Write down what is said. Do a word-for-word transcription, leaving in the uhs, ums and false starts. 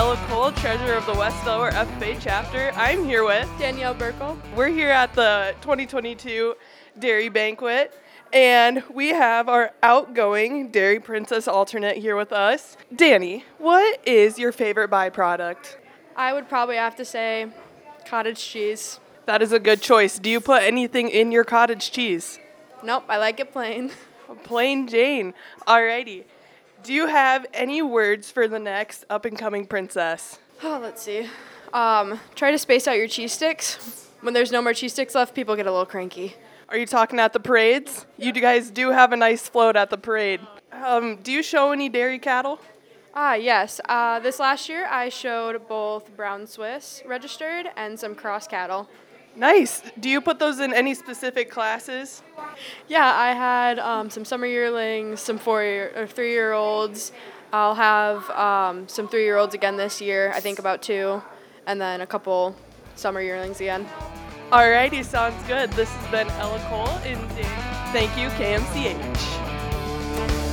Ella Cole, treasurer of the West Delaware F F A chapter. I'm here with Danielle Burkle. We're here at the twenty twenty-two Dairy Banquet, and we have our outgoing Dairy Princess alternate here with us. Danny, what is your favorite byproduct? I would probably have to say cottage cheese. That is a good choice. Do you put anything in your cottage cheese? Nope, I like it plain. Plain Jane. Alrighty. Do you have any words for the next up-and-coming princess? Oh, let's see. Um, try to space out your cheese sticks. When there's no more cheese sticks left, people get a little cranky. Are you talking at the parades? You guys do have a nice float at the parade. Um, do you show any dairy cattle? Ah, yes. Uh, this last year, I showed both Brown Swiss registered and some cross cattle. Nice. Do you put those in any specific classes? Yeah, I had um, some summer yearlings, some four-year or three-year-olds. I'll have um, some three-year-olds again this year, I think about two, and then a couple summer yearlings again. Alrighty, sounds good. This has been Ella Cole and Dan. Thank you, K M C H.